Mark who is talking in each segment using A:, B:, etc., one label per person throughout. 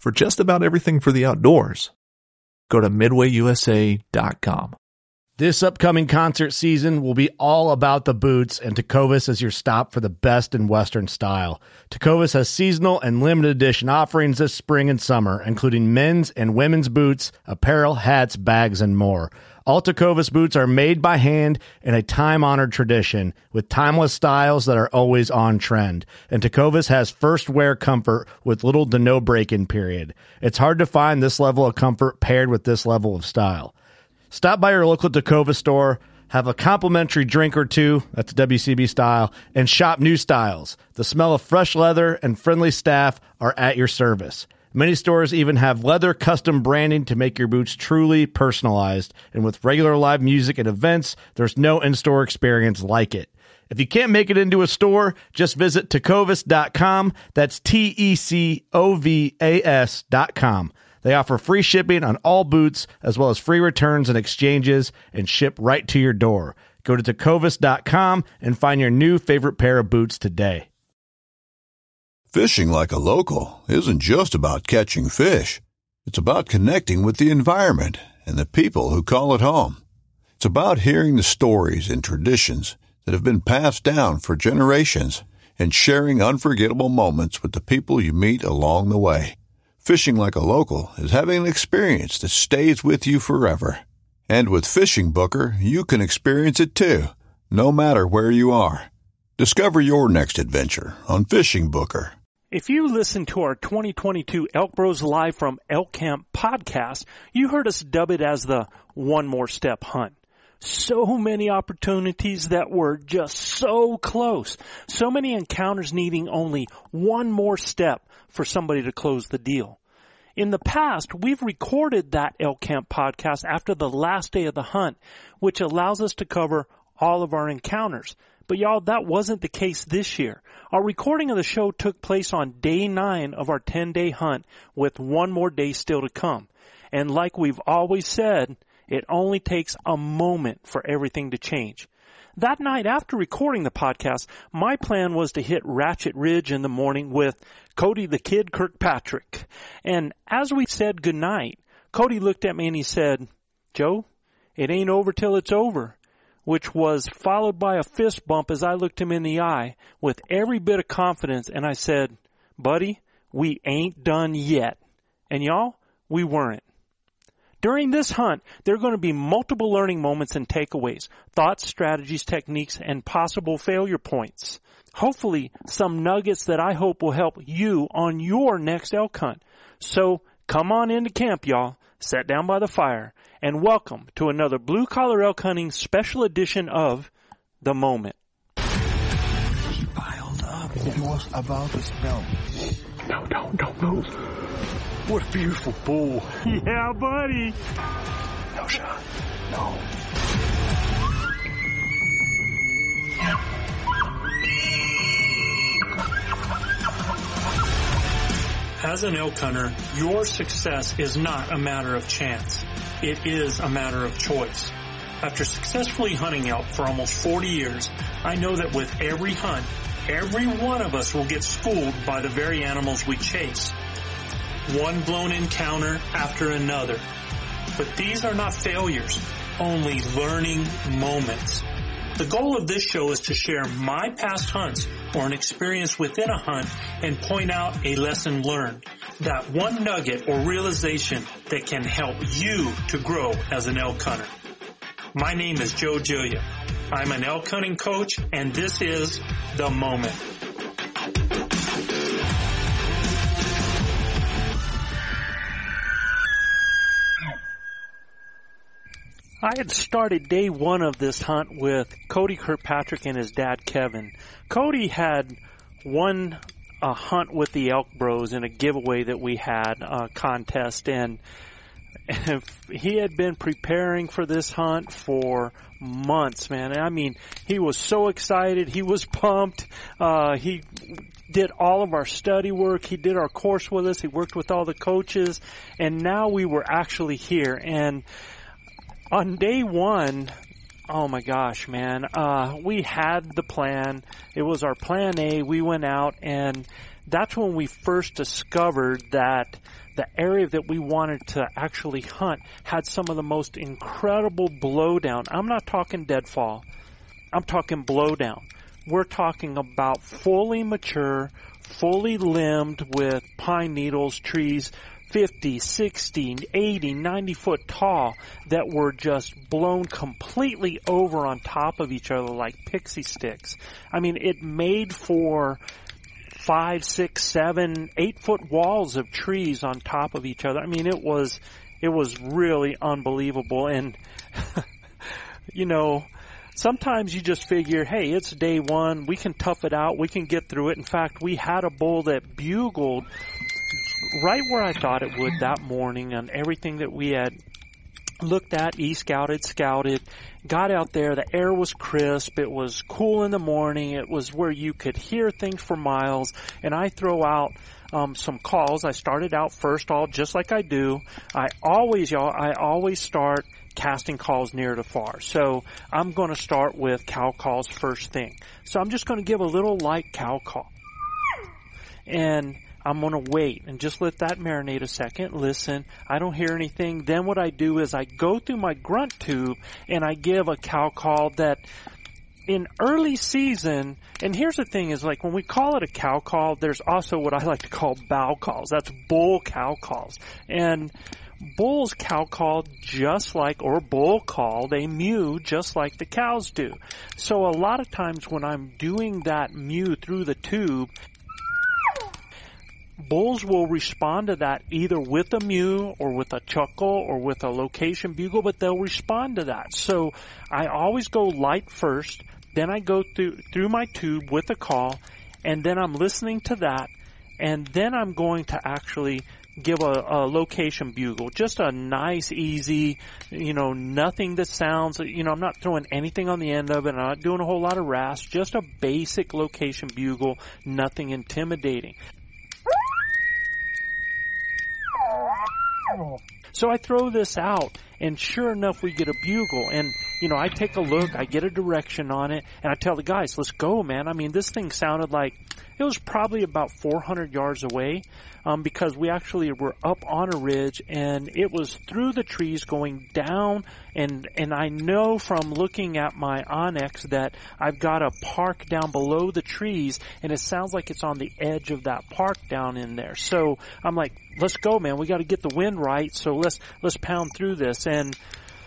A: for just about everything for the outdoors. Go to MidwayUSA.com.
B: This upcoming concert season will be all about the boots, and Tecovas is your stop for the best in Western style. Tecovas has seasonal and limited edition offerings this spring and summer, including men's and women's boots, apparel, hats, bags, and more. All Tecovas boots are made by hand in a time-honored tradition with timeless styles that are always on trend. And Tecovas has first wear comfort with little to no break-in period. It's hard to find this level of comfort paired with this level of style. Stop by your local Tecovas store, have a complimentary drink or two, that's WCB style, and shop new styles. The smell of fresh leather and friendly staff are at your service. Many stores even have leather custom branding to make your boots truly personalized. And with regular live music and events, there's no in-store experience like it. If you can't make it into a store, just visit Tecovas.com. That's TECOVAS.com. They offer free shipping on all boots, as well as free returns and exchanges, and ship right to your door. Go to Tecovas.com and find your new favorite pair of boots today.
C: Fishing like a local isn't just about catching fish. It's about connecting with the environment and the people who call it home. It's about hearing the stories and traditions that have been passed down for generations and sharing unforgettable moments with the people you meet along the way. Fishing like a local is having an experience that stays with you forever. And with Fishing Booker, you can experience it too, no matter where you are. Discover your next adventure on Fishing Booker.
D: If you listened to our 2022 Elk Bros Live from Elk Camp podcast, you heard us dub it as the One More Step Hunt. So many opportunities that were just so close. So many encounters needing only one more step for somebody to close the deal. In the past, we've recorded that Elk Camp podcast after the last day of the hunt, which allows us to cover all of our encounters. But y'all, that wasn't the case this year. Our recording of the show took place on day 9 of our 10-day hunt, with one more day still to come. And like we've always said, it only takes a moment for everything to change. That night after recording the podcast, my plan was to hit Ratchet Ridge in the morning with Cody the Kid Kirkpatrick. And as we said goodnight, Cody looked at me and he said, "Joe, it ain't over till it's over," which was followed by a fist bump as I looked him in the eye with every bit of confidence, and I said, "Buddy, we ain't done yet." And y'all, we weren't. During this hunt, there are going to be multiple learning moments and takeaways, thoughts, strategies, techniques, and possible failure points. Hopefully, some nuggets that I hope will help you on your next elk hunt. So, come on into camp, y'all. Sit down by the fire, and welcome to another Blue Collar Elk Hunting special edition of The Moment.
E: He piled up. He was about to smell. No, don't move. What a beautiful bull.
D: Yeah, buddy.
E: No shot. No.
D: As an elk hunter, your success is not a matter of chance. It is a matter of choice. After successfully hunting elk for almost 40 years, I know that with every hunt, every one of us will get schooled by the very animals we chase. One blown encounter after another. But these are not failures, only learning moments. The goal of this show is to share my past hunts or an experience within a hunt and point out a lesson learned. That one nugget or realization that can help you to grow as an elk hunter. My name is Joe Gillia. I'm an elk hunting coach, and this is The Moment. I had started day 1 of this hunt with Cody Kirkpatrick and his dad, Kevin. Cody had won a hunt with the Elk Bros in a giveaway that we had, a contest, and he had been preparing for this hunt for months, man. I mean, he was so excited. He was pumped. He did all of our study work. He did our course with us. He worked with all the coaches, and now we were actually here. And on day 1, oh my gosh, man, we had the plan. It was our plan A. We went out, and that's when we first discovered that the area that we wanted to actually hunt had some of the most incredible blowdown. I'm not talking deadfall. I'm talking blowdown. We're talking about fully mature, fully limbed with pine needles, trees 50, 60, 80, 90 foot tall that were just blown completely over on top of each other like pixie sticks. I mean, it made for 5, 6, 7, 8 foot walls of trees on top of each other. I mean, it was really unbelievable. And, you know, sometimes you just figure, hey, it's day one. We can tough it out. We can get through it. In fact, we had a bull that bugled right where I thought it would that morning on everything that we had looked at, scouted, got out there. The air was crisp. It was cool in the morning. It was where you could hear things for miles. And I throw out some calls. I started out first, all just like I do. I always start casting calls near to far. So I'm going to start with cow calls first thing. So I'm just going to give a little light cow call. And I'm going to wait and just let that marinate a second, listen. I don't hear anything. Then what I do is I go through my grunt tube and I give a cow call that in early season, and here's the thing is like when we call it a cow call, there's also what I like to call bow calls. That's bull cow calls. And bulls cow call just like, or bull call, they mew just like the cows do. So a lot of times when I'm doing that mew through the tube, bulls will respond to that either with a mew or with a chuckle or with a location bugle, but they'll respond to that. So I always go light first, then I go through my tube with a call, and then I'm listening to that, and then I'm going to actually give a location bugle. Just a nice, easy, nothing that sounds, I'm not throwing anything on the end of it. I'm not doing a whole lot of rasp. Just a basic location bugle, nothing intimidating. So I throw this out, and sure enough, we get a bugle, and, I take a look, I get a direction on it, and I tell the guys, let's go, man. I mean, this thing sounded like it was probably about 400 yards away, because we actually were up on a ridge, and it was through the trees going down, and I know from looking at my Onyx that I've got a park down below the trees, and it sounds like it's on the edge of that park down in there. So I'm like, let's go, man. We got to get the wind right, so let's pound through this. And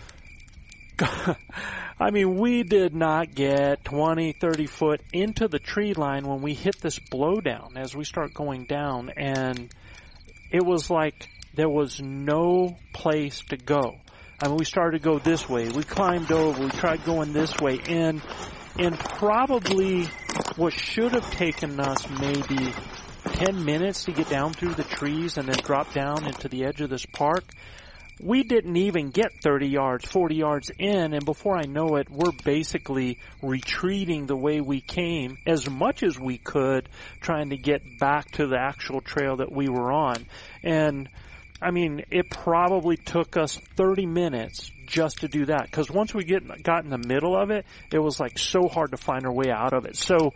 D: I mean, we did not get 20, 30 foot into the tree line when we hit this blowdown as we start going down, and it was like there was no place to go. I mean, we started to go this way. We climbed over. We tried going this way. And probably what should have taken us maybe 10 minutes to get down through the trees and then drop down into the edge of this park, we didn't even get 30 yards, 40 yards in, and before I know it, we're basically retreating the way we came as much as we could, trying to get back to the actual trail that we were on. And, I mean, it probably took us 30 minutes just to do that, because once we got in the middle of it, it was like so hard to find our way out of it. So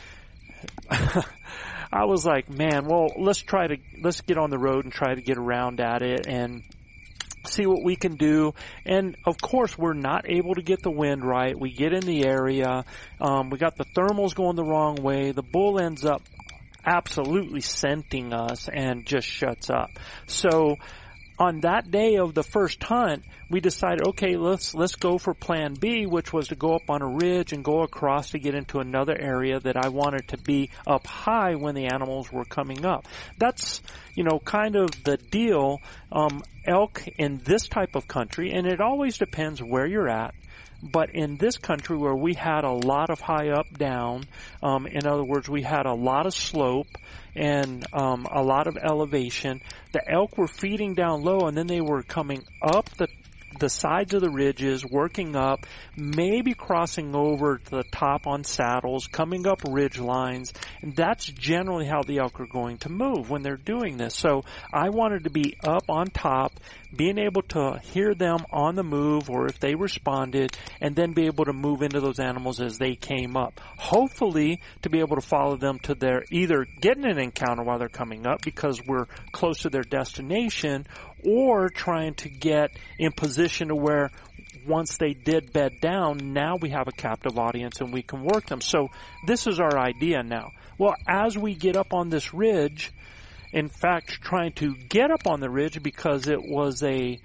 D: I was like, man, well, let's get on the road and try to get around at it and see what we can do. And of course, we're not able to get the wind right. We get in the area. We got the thermals going the wrong way. The bull ends up absolutely scenting us and just shuts up. So on that day of the first hunt, we decided, okay, let's go for plan B, which was to go up on a ridge and go across to get into another area that I wanted to be up high when the animals were coming up. That's, kind of the deal. Elk in this type of country, and it always depends where you're at, but in this country where we had a lot of high up down, in other words, we had a lot of slope and a lot of elevation, the elk were feeding down low, and then they were coming up the the sides of the ridges, working up, maybe crossing over to the top on saddles, coming up ridge lines, and that's generally how the elk are going to move when they're doing this. So I wanted to be up on top, being able to hear them on the move or if they responded, and then be able to move into those animals as they came up. Hopefully to be able to follow them to their, either getting an encounter while they're coming up because we're close to their destination, or trying to get in position to where once they did bed down, now we have a captive audience and we can work them. So this is our idea now. Well, as we get up on this ridge, in fact, trying to get up on the ridge because it was a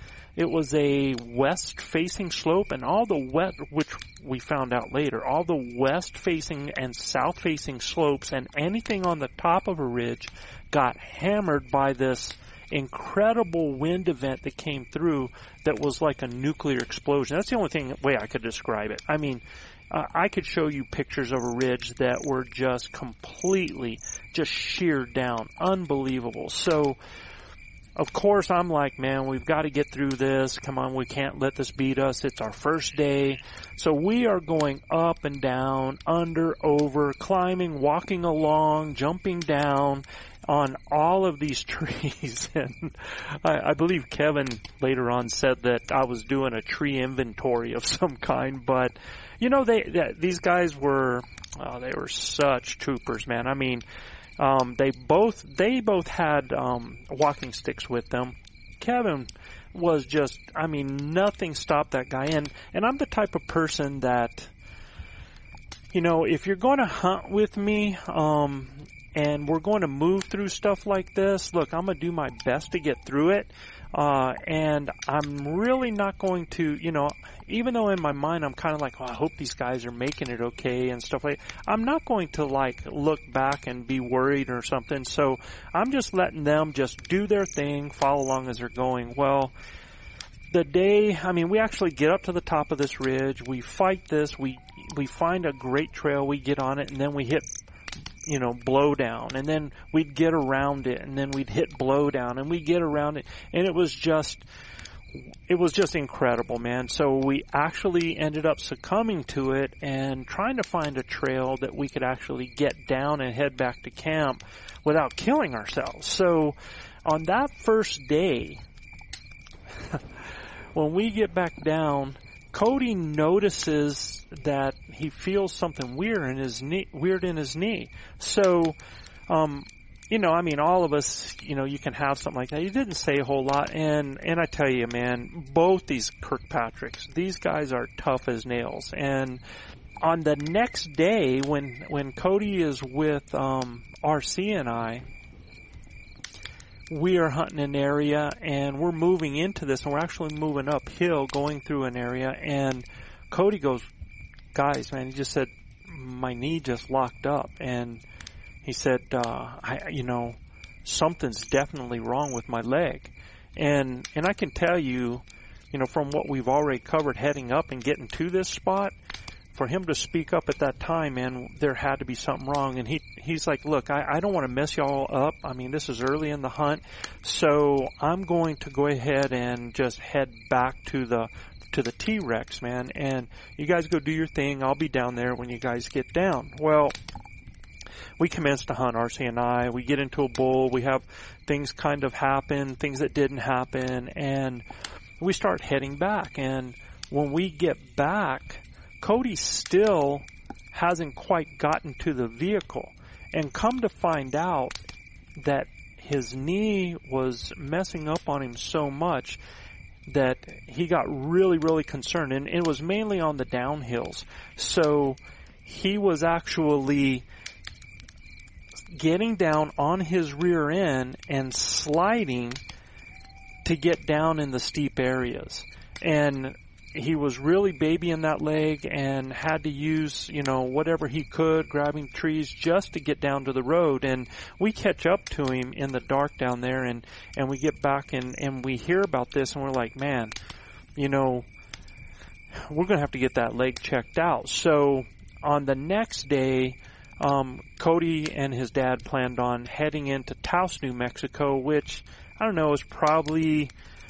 D: west-facing slope, and all the west, which we found out later, all the west-facing and south-facing slopes and anything on the top of a ridge got hammered by this incredible wind event that came through that was like a nuclear explosion. That's the only way I could describe it. I mean, I could show you pictures of a ridge that were just completely just sheared down. Unbelievable. So, of course, I'm like, man, we've got to get through this. Come on, we can't let this beat us. It's our first day. So we are going up and down, under, over, climbing, walking along, jumping down on all of these trees. And I believe Kevin later on said that I was doing a tree inventory of some kind. But, you know, these guys were, they were such troopers, man. I mean, they both had walking sticks with them. Kevin was just, I mean, nothing stopped that guy. And I'm the type of person that, you know, if you're going to hunt with me, and we're going to move through stuff like this, look, I'm going to do my best to get through it. And I'm really not going to, you know, even though in my mind I'm kind of like, oh, I hope these guys are making it okay and stuff like that, I'm not going to like look back and be worried or something. So I'm just letting them just do their thing, follow along as they're going. Well, the day, I mean, we actually get up to the top of this ridge, we fight this, we find a great trail, we get on it, and then we hit, you know, blow down, and then we'd get around it, and then we'd hit blow down, and we'd get around it, and it was just incredible, man. So we actually ended up succumbing to it and trying to find a trail that we could actually get down and head back to camp without killing ourselves. So on that first day, when we get back down, Cody notices that he feels something weird in his knee. So, you know, I mean, all of us, you know, you can have something like that. He didn't say a whole lot, and I tell you, man, both these Kirkpatricks, these guys are tough as nails. And on the next day, when Cody is with RC and I, we are hunting an area, and we're moving into this, and we're actually moving uphill, going through an area, and Cody goes, guys, man, he just said, my knee just locked up, and he said, you know, something's definitely wrong with my leg. And I can tell you, you know, from what we've already covered heading up and getting to this spot, for him to speak up at that time, man, there had to be something wrong. And he's like, look, I don't want to mess y'all up. I mean, this is early in the hunt, so I'm going to go ahead and just head back to the T-Rex, man, and you guys go do your thing. I'll be down there when you guys get down. Well, we commence to hunt, RC and I. We get into a bull. We have things kind of happen, things that didn't happen, and we start heading back. And when we get back, Cody still hasn't quite gotten to the vehicle. And come to find out that his knee was messing up on him so much that he got really, really concerned. And it was mainly on the downhills. So he was actually getting down on his rear end and sliding to get down in the steep areas. And he was really babying that leg and had to use, you know, whatever he could, grabbing trees just to get down to the road. And we catch up to him in the dark down there, and we get back and we hear about this, and we're like, man, you know, we're going to have to get that leg checked out. So on the next day, Cody and his dad planned on heading into Taos, New Mexico, which, I don't know, is probably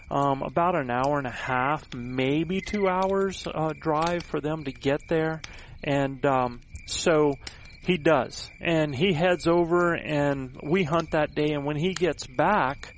D: about an hour and a half, maybe 2 hours drive for them to get there. And so he does. And he heads over, and we hunt that day. And when he gets back,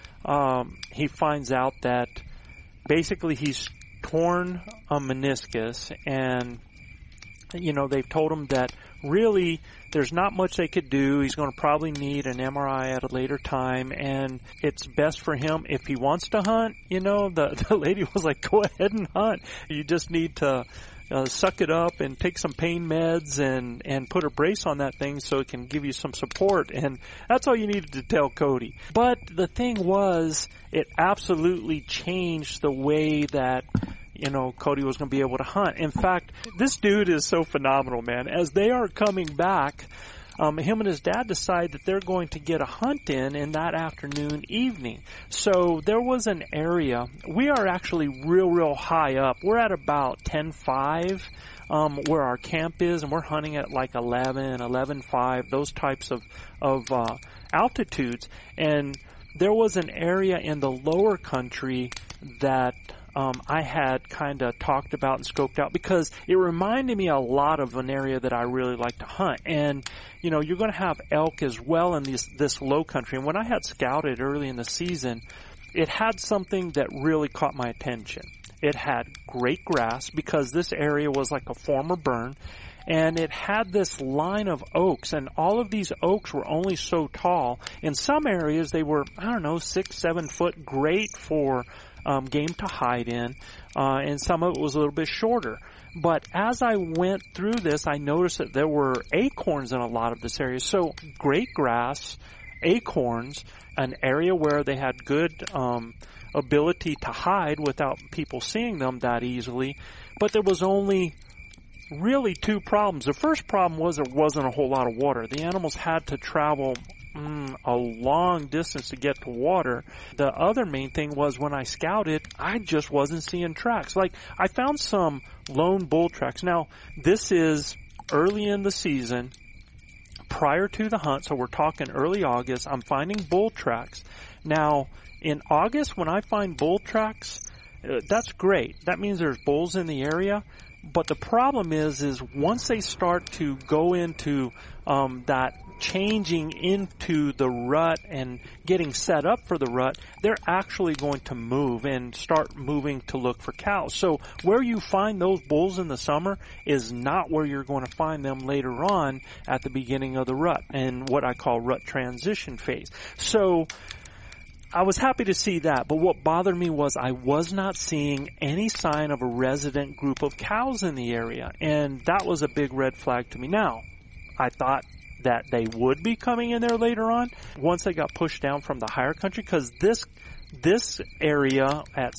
D: he finds out that basically he's torn a meniscus, and they've told him that really there's not much they could do. He's going to probably need an MRI at a later time, and it's best for him if he wants to hunt. The lady was like, go ahead and hunt. You just need to suck it up and take some pain meds and put a brace on that thing so it can give you some support. And that's all you needed to tell Cody. But the thing was, it absolutely changed the way that Cody was going to be able to hunt. In fact, this dude is so phenomenal, man. As they are coming back, him and his dad decide that they're going to get a hunt in that afternoon, evening. So there was an area. We are actually real high up. We're at about 10.5 where our camp is, and we're hunting at like 11.5, those types of altitudes. And there was an area in the lower country that I had kind of talked about and scoped out because it reminded me a lot of an area that I really like to hunt. And, you're going to have elk as well in this low country. And when I had scouted early in the season, it had something that really caught my attention. It had great grass because this area was like a former burn. And it had this line of oaks, and all of these oaks were only so tall. In some areas, they were, 6-7 foot, great for game to hide in, and some of it was a little bit shorter. But as I went through this, I noticed that there were acorns in a lot of this area. So great grass, acorns, an area where they had good ability to hide without people seeing them that easily. But there was only really two problems. The first problem was there wasn't a whole lot of water. The animals had to travel a long distance to get to water. The other main thing was when I scouted, I just wasn't seeing tracks. Like, I found some lone bull tracks. Now, this is early in the season, prior to the hunt, so we're talking early August. I'm finding bull tracks. Now, in August, when I find bull tracks, that's great. That means there's bulls in the area. But the problem is once they start to go into that changing into the rut and getting set up for the rut, they're actually going to move and start moving to look for cows. So where you find those bulls in the summer is not where you're going to find them later on at the beginning of the rut and what I call rut transition phase. So I was happy to see that, but what bothered me was I was not seeing any sign of a resident group of cows in the area, and that was a big red flag to me. Now, I thought that they would be coming in there later on once they got pushed down from the higher country, because this area at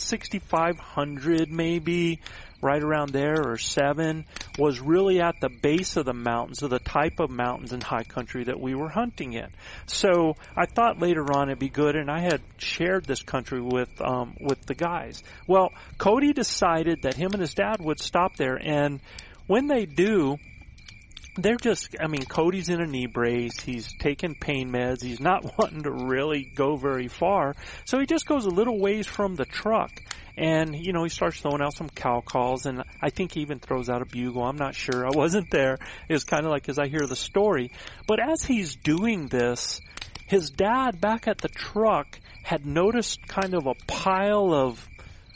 D: 6,500 maybe, right around there, or 7, was really at the base of the mountains, of the type of mountains and high country that we were hunting in. So I thought later on it'd be good, and I had shared this country with the guys. Well, Cody decided that him and his dad would stop there, and when they do, they're just, Cody's in a knee brace, he's taking pain meds, he's not wanting to really go very far, so he just goes a little ways from the truck. And, he starts throwing out some cow calls, and I think he even throws out a bugle. I'm not sure. I wasn't there. It was kind of like as I hear the story. But as he's doing this, his dad back at the truck had noticed kind of a pile of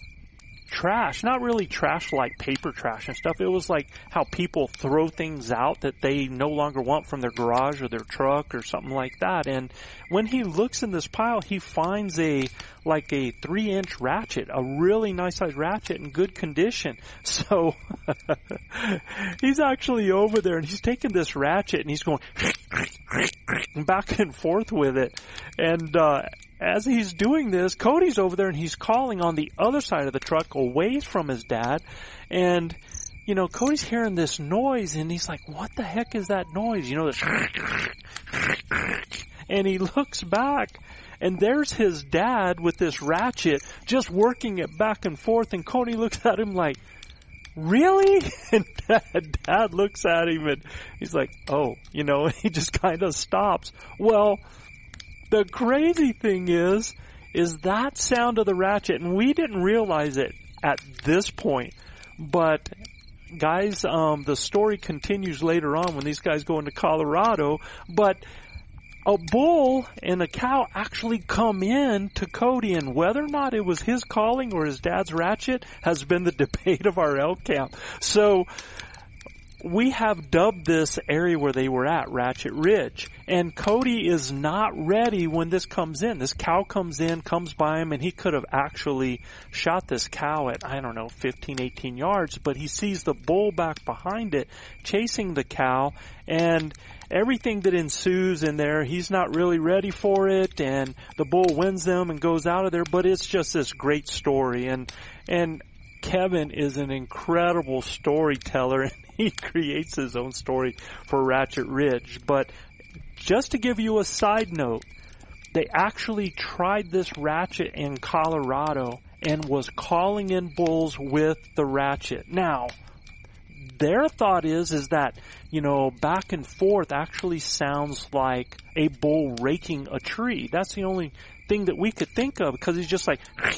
D: trash. Not really trash like paper trash and stuff. It was like how people throw things out that they no longer want from their garage or their truck or something like that. And when he looks in this pile, he finds a 3-inch ratchet, a really nice size ratchet in good condition. So he's actually over there and he's taking this ratchet and he's going back and forth with it. And as he's doing this, Cody's over there and he's calling on the other side of the truck away from his dad. And, Cody's hearing this noise and he's like, what the heck is that noise? This. And he looks back and there's his dad with this ratchet just working it back and forth. And Cody looks at him like, really? And dad looks at him and he's like, oh, he just kind of stops. Well, the crazy thing is is that sound of the ratchet. And we didn't realize it at this point, but guys, the story continues later on when these guys go into Colorado, but a bull and a cow actually come in to Cody, and whether or not it was his calling or his dad's ratchet has been the debate of our elk camp. So we have dubbed this area where they were at Ratchet Ridge, and Cody is not ready when this comes in. This cow comes in, comes by him, and he could have actually shot this cow at, 15, 18 yards, but he sees the bull back behind it chasing the cow, and everything that ensues in there, he's not really ready for it, and the bull wins them and goes out of there, but it's just this great story, and Kevin is an incredible storyteller, and he creates his own story for Ratchet Ridge. But just to give you a side note, they actually tried this ratchet in Colorado and was calling in bulls with the ratchet. Now, their thought is that, back and forth actually sounds like a bull raking a tree. That's the only thing that we could think of, because he's just like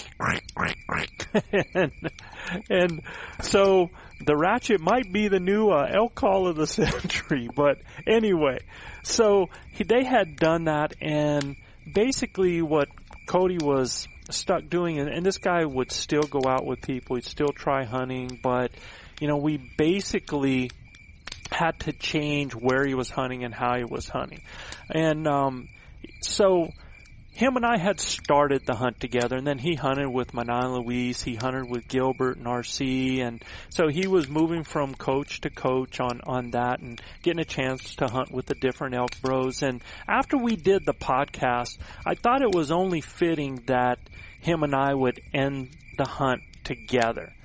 D: and so the ratchet might be the new elk call of the century. But anyway, so they had done that, and basically what Cody was stuck doing, and this guy would still go out with people, he'd still try hunting, but we basically had to change where he was hunting and how he was hunting. And so him and I had started the hunt together, and then he hunted with Manon Louise, he hunted with Gilbert and RC, and so he was moving from coach to coach on that and getting a chance to hunt with the different elk bros. And after we did the podcast, I thought it was only fitting that him and I would end the hunt together.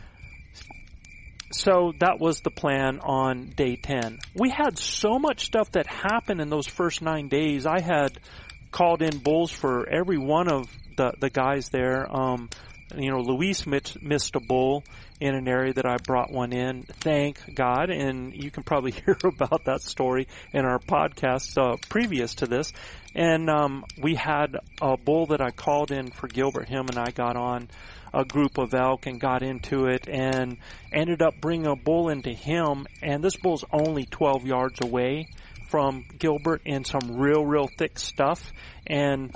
D: So that was the plan on day 10. We had so much stuff that happened in those first 9 days. I had called in bulls for every one of the guys there. Luis missed a bull in an area that I brought one in. Thank God. And you can probably hear about that story in our podcast previous to this. And we had a bull that I called in for Gilbert. Him and I got on a group of elk and got into it and ended up bringing a bull into him. And this bull's only 12 yards away from Gilbert in some real thick stuff, and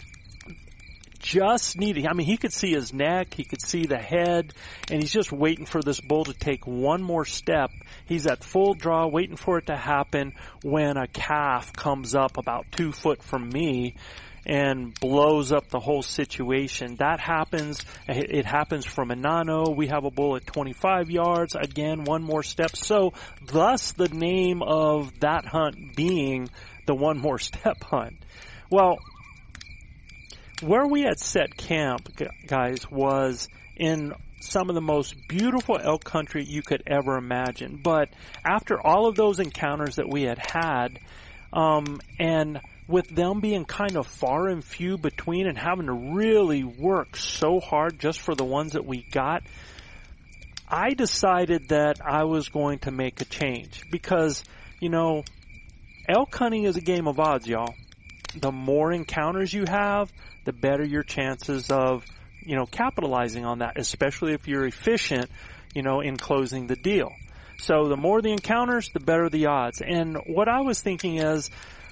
D: just needed, he could see his neck, he could see the head, and he's just waiting for this bull to take one more step. He's at full draw, waiting for it to happen, when a calf comes up about 2 foot from me and blows up the whole situation. That happens. It happens from Enano. We have a bull at 25 yards. Again, one more step. So thus the name of that hunt being the one more step hunt. Well, where we had set camp, guys, was in some of the most beautiful elk country you could ever imagine. But after all of those encounters that we had, and with them being kind of far and few between and having to really work so hard just for the ones that we got, I decided that I was going to make a change. Because, elk hunting is a game of odds, y'all. The more encounters you have, the better your chances of, capitalizing on that, especially if you're efficient, in closing the deal. So the more the encounters, the better the odds. And what I was thinking is,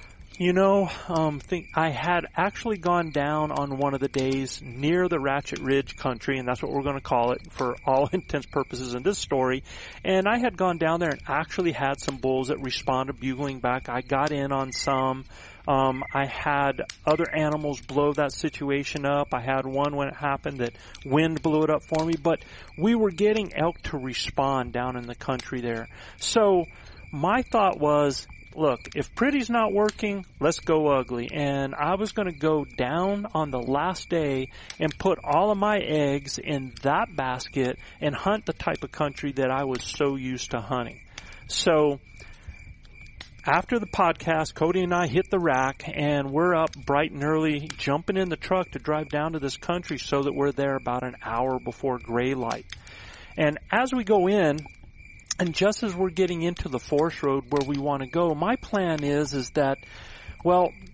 D: I had actually gone down on one of the days near the Ratchet Ridge country, and that's what we're going to call it for all intents purposes in this story. And I had gone down there and actually had some bulls that responded bugling back. I got in on some. I had other animals blow that situation up. I had one when it happened that wind blew it up for me. But we were getting elk to respond down in the country there. So my thought was, look, if pretty's not working, let's go ugly. And I was going to go down on the last day and put all of my eggs in that basket and hunt the type of country that I was so used to hunting. So after the podcast, Cody and I hit the rack, and we're up bright and early, jumping in the truck to drive down to this country so that we're there about an hour before gray light. And as we go in, and just as we're getting into the forest road where we want to go, my plan is that, well,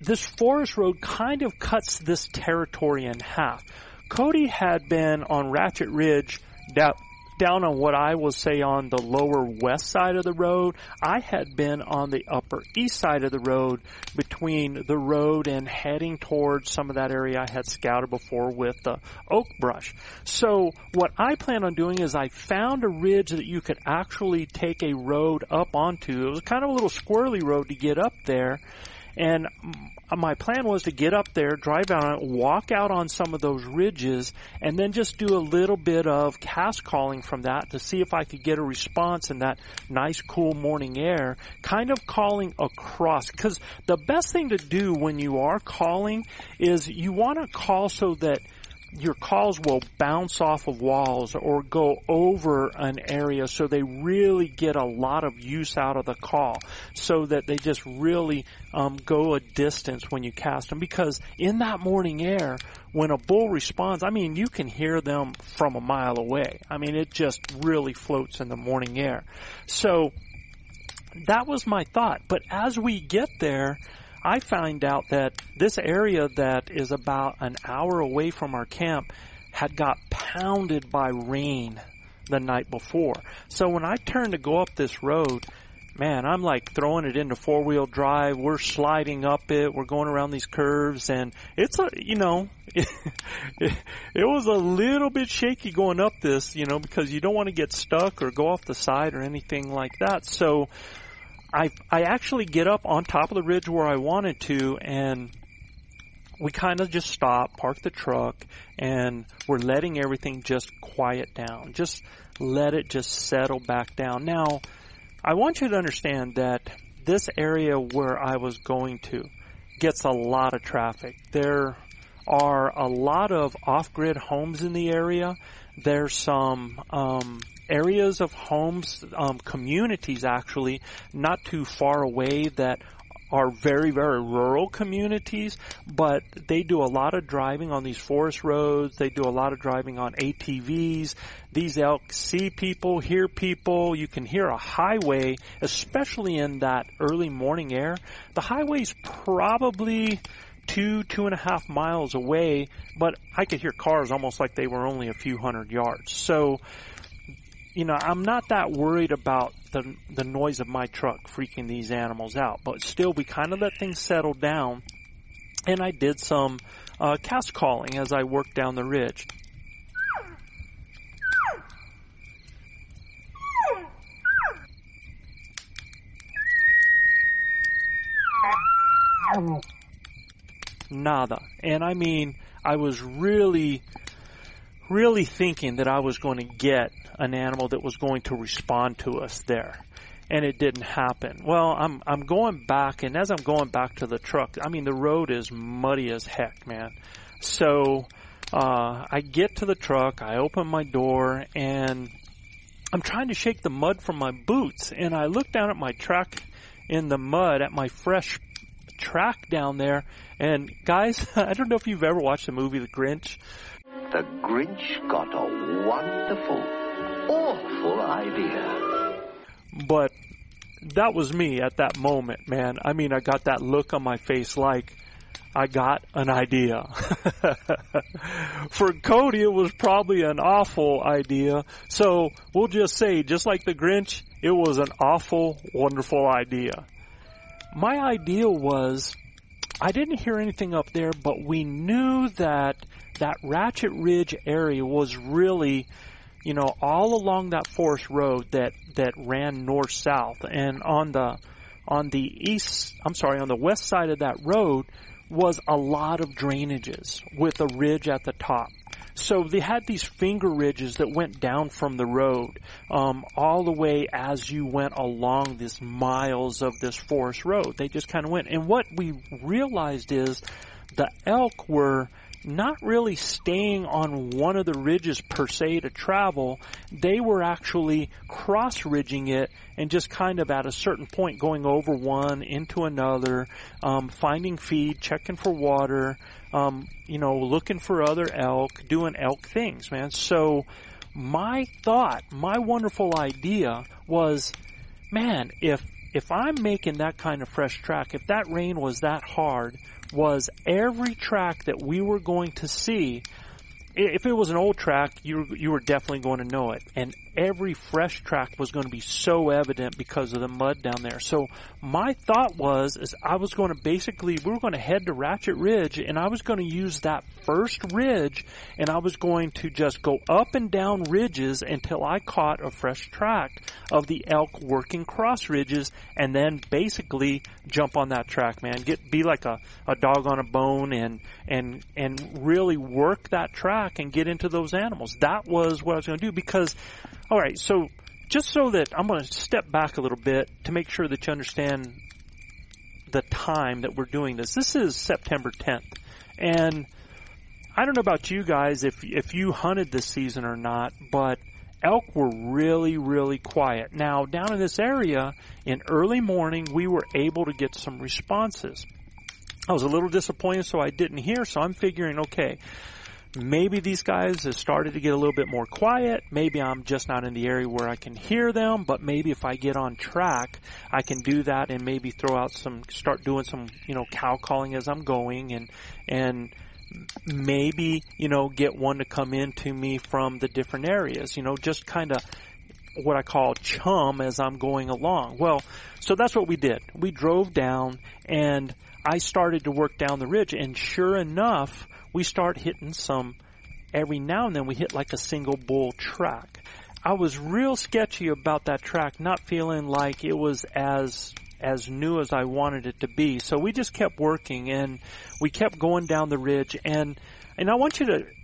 D: this forest road kind of cuts this territory in half. Cody had been on Ratchet Ridge down on what I will say on the lower west side of the road. I had been on the upper east side of the road, between the road and heading towards some of that area I had scouted before with the oak brush. So what I plan on doing is I found a ridge that you could actually take a road up onto. It was kind of a little squirrely road to get up there. And my plan was to get up there, drive out, walk out on some of those ridges, and then just do a little bit of cast calling from that to see if I could get a response in that nice, cool morning air, kind of calling across. Because the best thing to do when you are calling is you want to call so that your calls will bounce off of walls or go over an area, so they really get a lot of use out of the call, so that they just really go a distance when you cast them. Because in that morning air, when a bull responds, I mean, you can hear them from a mile away. I mean, it just really floats in the morning air. So that was my thought. But as we get there, I find out that this area that is about an hour away from our camp had got pounded by rain the night before. So when I turned to go up this road, man, I'm like throwing it into four-wheel drive. We're sliding up it. We're going around these curves, and it's it was a little bit shaky going up this, because you don't want to get stuck or go off the side or anything like that. So I actually get up on top of the ridge where I wanted to, and we kind of just stop, park the truck, and we're letting everything just quiet down. Just let it just settle back down. Now, I want you to understand that this area where I was going to gets a lot of traffic. There are a lot of off-grid homes in the area. There's some areas of homes, communities actually, not too far away that are very, very rural communities, but they do a lot of driving on these forest roads. They do a lot of driving on ATVs. These elk see people, hear people. You can hear a highway, especially in that early morning air. The highway's probably 2.5 miles away, but I could hear cars almost like they were only a few hundred yards. So, I'm not that worried about the noise of my truck freaking these animals out, but still we kind of let things settle down, and I did some cast calling as I worked down the ridge. Nada. And I mean, I was really thinking that I was going to get an animal that was going to respond to us there, and it didn't happen. Well, I'm going back, and as I'm going back to the truck, I mean, the road is muddy as heck, man. So I get to the truck, I open my door, and I'm trying to shake the mud from my boots, and I look down at my track in the mud, at my fresh track down there, and guys, I don't know if you've ever watched the movie The Grinch.
F: The Grinch got a wonderful, awful idea.
D: But that was me at that moment, man. I mean, I got that look on my face like I got an idea. For Cody, it was probably an awful idea. So we'll just say, just like the Grinch, it was an awful, wonderful idea. My idea was, I didn't hear anything up there, but we knew that Ratchet Ridge area was really, all along that forest road that ran north-south. And on the west side of that road was a lot of drainages with a ridge at the top. So they had these finger ridges that went down from the road, all the way as you went along these miles of this forest road. They just kind of went. And what we realized is the elk were not really staying on one of the ridges per se to travel. They were actually cross-ridging it and just kind of at a certain point going over one into another, finding feed, checking for water, looking for other elk, doing elk things, man. So my wonderful idea was, man, if if I'm making that kind of fresh track, if that rain was that hard, was every track that we were going to see, if it was an old track, you were definitely going to know it. And every fresh track was going to be so evident because of the mud down there. So my thought was, is I was going to we were going to head to Ratchet Ridge, and I was going to use that first ridge, and I was going to just go up and down ridges until I caught a fresh track of the elk working cross ridges, and then basically jump on that track, man. Be like a dog on a bone and really work that track and get into those animals. That was what I was going to do because, all right, so just so that I'm going to step back a little bit to make sure that you understand the time that we're doing this. This is September 10th, and I don't know about you guys if you hunted this season or not, but elk were really, really quiet. Now, down in this area, in early morning, we were able to get some responses. I was a little disappointed, so I didn't hear, so I'm figuring, okay, maybe these guys have started to get a little bit more quiet. Maybe I'm just not in the area where I can hear them, but maybe if I get on track, I can do that and maybe start doing some, cow calling as I'm going and maybe, get one to come into me from the different areas, just kind of what I call chum as I'm going along. Well, so that's what we did. We drove down and I started to work down the ridge, and sure enough, we start hitting every now and then we hit like a single bull track. I was real sketchy about that track, not feeling like it was as new as I wanted it to be. So we just kept working and we kept going down the ridge. And I want you to,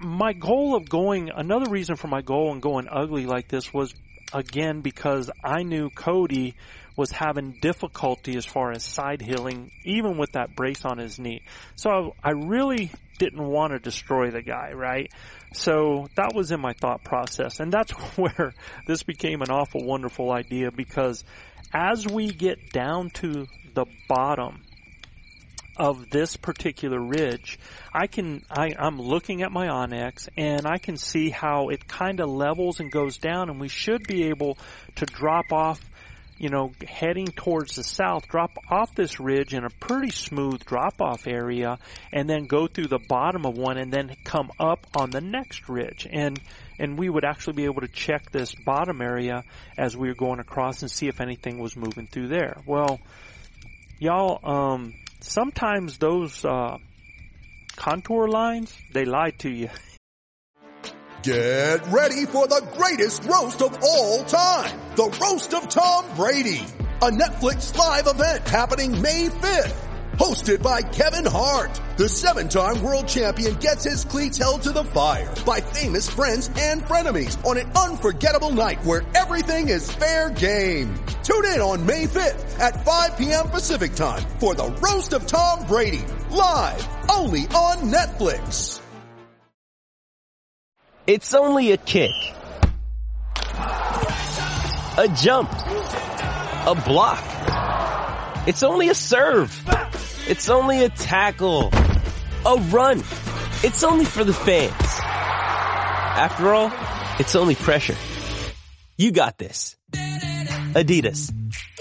D: another reason for my goal in going ugly like this was, again, because I knew Cody was having difficulty as far as side hilling, even with that brace on his knee. So I really didn't want to destroy the guy, right? So that was in my thought process. And that's where this became an awful wonderful idea, because as we get down to the bottom of this particular ridge, I'm looking at my Onyx and I can see how it kind of levels and goes down, and we should be able to drop off, heading towards the south, drop off this ridge in a pretty smooth drop-off area, and then go through the bottom of one and then come up on the next ridge. And we would actually be able to check this bottom area as we were going across and see if anything was moving through there. Well, y'all, sometimes those contour lines, they lie to you.
G: Get ready for the greatest roast of all time, the Roast of Tom Brady, a Netflix live event happening May 5th. Hosted by Kevin Hart, the 7-time world champion gets his cleats held to the fire by famous friends and frenemies on an unforgettable night where everything is fair game. Tune in on May 5th at 5 p.m. Pacific time for the Roast of Tom Brady, live only on Netflix.
H: It's only a kick, a jump, a block. It's only a serve. It's only a tackle, a run. It's only for the fans. After all, it's only pressure. You got this. Adidas.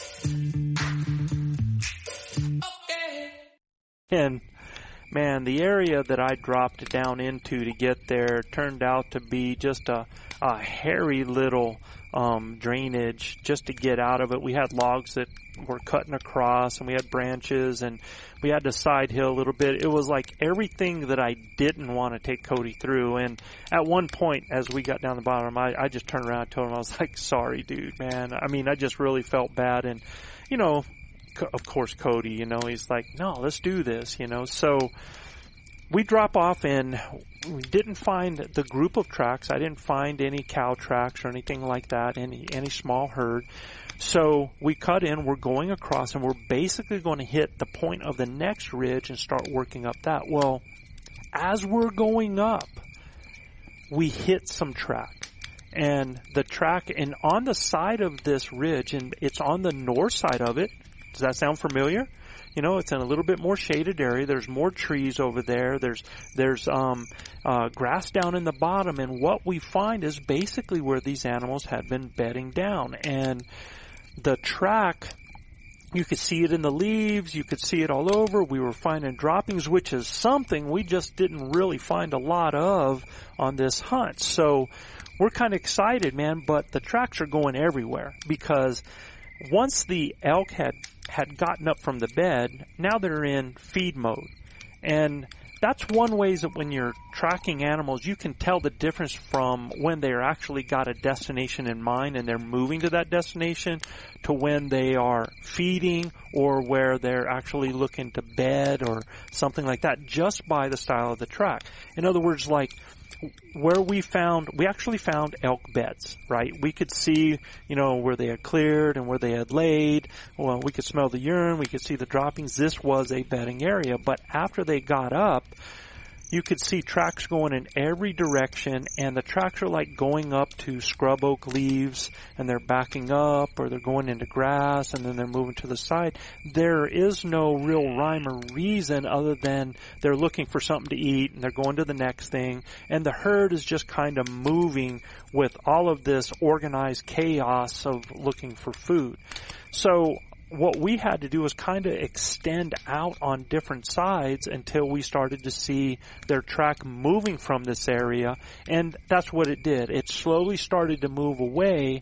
D: And man, the area that I dropped down into to get there turned out to be just a hairy little drainage just to get out of it. We had logs that were cutting across, and we had branches, and we had to side hill a little bit. It was like everything that I didn't want to take Cody through. And at one point, as we got down the bottom, I just turned around and told him, I was like, sorry, dude, man. I mean, I just really felt bad. And, of course, Cody, he's like, no, let's do this, So we drop off, and we didn't find the group of tracks. I didn't find any cow tracks or anything like that, any small herd. So we cut in, we're going across, and we're basically going to hit the point of the next ridge and start working up that. Well, as we're going up, we hit some track. And the track, and on the side of this ridge, and it's on the north side of it. Does that sound familiar? It's in a little bit more shaded area. There's more trees over there. There's grass down in the bottom. And what we find is basically where these animals had been bedding down. And the track You could see it in the leaves. You could see it all over. We were finding droppings, which is something we just didn't really find a lot of on this hunt. So we're kind of excited, man, but the tracks are going everywhere because once the elk had gotten up from the bed, now they're in feed mode. And that's one way that when you're tracking animals, you can tell the difference from when they're actually got a destination in mind and they're moving to that destination to when they are feeding or where they're actually looking to bed or something like that, just by the style of the track. In other words, like where we actually found elk beds, right? We could see, where they had cleared and where they had laid. Well, we could smell the urine. We could see the droppings. This was a bedding area. But after they got up, you could see tracks going in every direction, and the tracks are like going up to scrub oak leaves, and they're backing up, or they're going into grass, and then they're moving to the side. There is no real rhyme or reason other than they're looking for something to eat, and they're going to the next thing, and the herd is just kind of moving with all of this organized chaos of looking for food. So what we had to do was kind of extend out on different sides until we started to see their track moving from this area, and that's what it did. It slowly started to move away,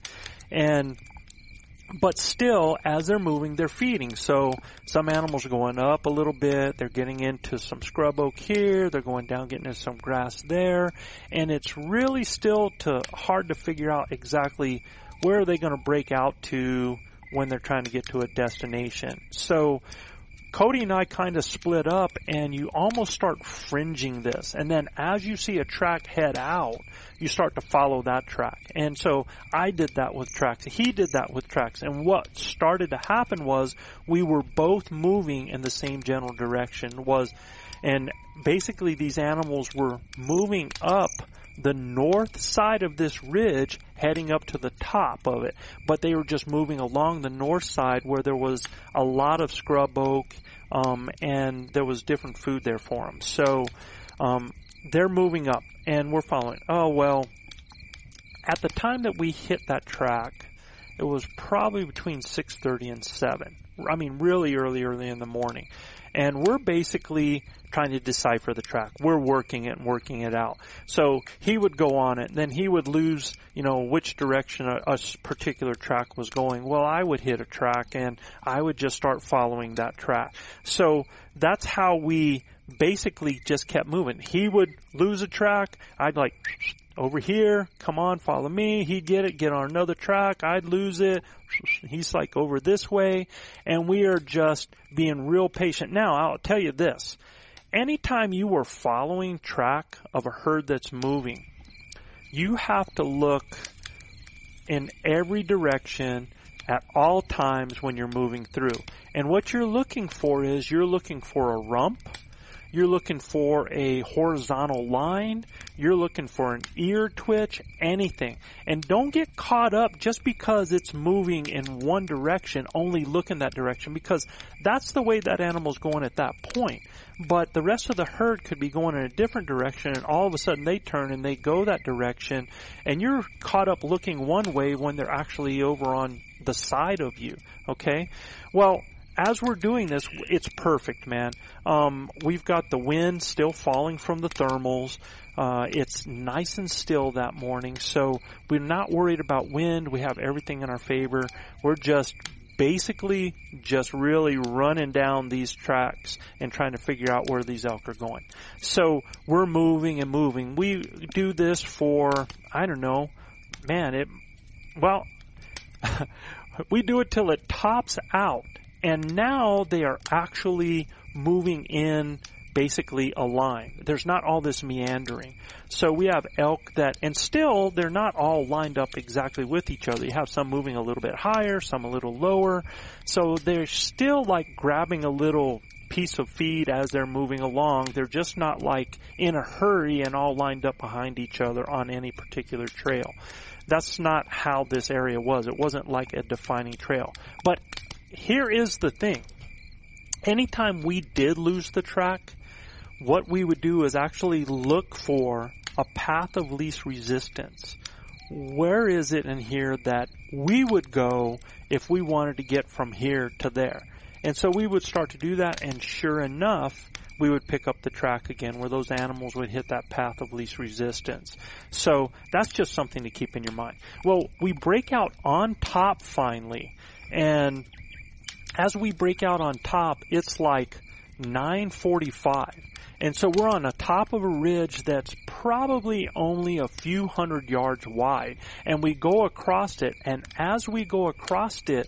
D: but still, as they're moving, they're feeding. So some animals are going up a little bit, they're getting into some scrub oak here, they're going down, getting into some grass there, and it's really still hard to figure out exactly where are they going to break out to when they're trying to get to a destination. So Cody and I kind of split up, and you almost start fringing this. And then as you see a track head out, you start to follow that track. And so I did that with tracks. He did that with tracks. And what started to happen was we were both moving in the same general direction. And basically these animals were moving up the north side of this ridge, heading up to the top of it, but they were just moving along the north side where there was a lot of scrub oak, and there was different food there for them. So they're moving up, and we're following. Oh, well, at the time that we hit that track, it was probably between 6:30 and 7. I mean, really early in the morning. And we're basically trying to decipher the track. We're working it out. So he would go on it, and then he would lose, which direction a particular track was going. Well, I would hit a track, and I would just start following that track. So that's how we basically just kept moving. He would lose a track. I'd like, over here, come on, follow me. He'd get it, get on another track. I'd lose it. He's like over this way. And we are just being real patient. Now, I'll tell you this. Anytime you are following track of a herd that's moving, you have to look in every direction at all times when you're moving through. And what you're looking for is you're looking for a rump. You're looking for a horizontal line. You're looking for an ear twitch, anything. And don't get caught up just because it's moving in one direction, only look in that direction, because that's the way that animal's going at that point. But the rest of the herd could be going in a different direction, and all of a sudden they turn and they go that direction, and you're caught up looking one way when they're actually over on the side of you, okay? Well, as we're doing this, it's perfect, man. We've got the wind still falling from the thermals. It's nice and still that morning, so we're not worried about wind. We have everything in our favor. We're just basically just really running down these tracks and trying to figure out where these elk are going. So we're moving and moving. We do this for, I don't know, man, we do it till it tops out. And now they are actually moving in basically a line. There's not all this meandering. So we have elk and still they're not all lined up exactly with each other. You have some moving a little bit higher, some a little lower. So they're still like grabbing a little piece of feed as they're moving along. They're just not like in a hurry and all lined up behind each other on any particular trail. That's not how this area was. It wasn't like a defining trail. But here is the thing. Anytime we did lose the track, what we would do is actually look for a path of least resistance where is it in here that we would go if we wanted to get from here to there? And so we would start to do that, and sure enough, we would pick up the track again where those animals would hit that path of least resistance. So that's just something to keep in your mind. Well, we break out on top finally, and as we break out on top, it's like 9:45. And so we're on the top of a ridge that's probably only a few hundred yards wide. And we go across it, and as we go across it,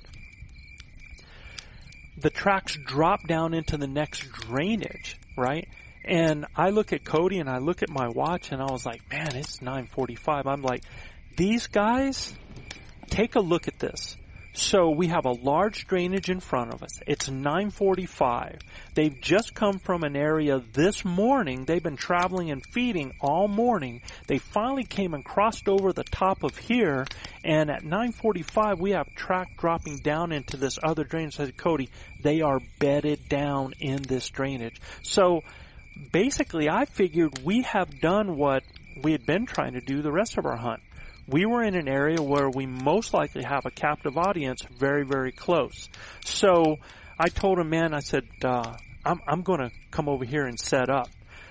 D: the tracks drop down into the next drainage, right? And I look at Cody and I look at my watch and I was like, man, it's 9:45. I'm like, these guys, take a look at this. So we have a large drainage in front of us. It's 9:45. They've just come from an area this morning. They've been traveling and feeding all morning. They finally came and crossed over the top of here. And at 9:45, we have track dropping down into this other drainage. I said, Cody, they are bedded down in this drainage. So basically, I figured we have done what we had been trying to do the rest of our hunt. We were in an area where we most likely have a captive audience very, very close. So I told him, man, I said, I'm going to come over here and set up.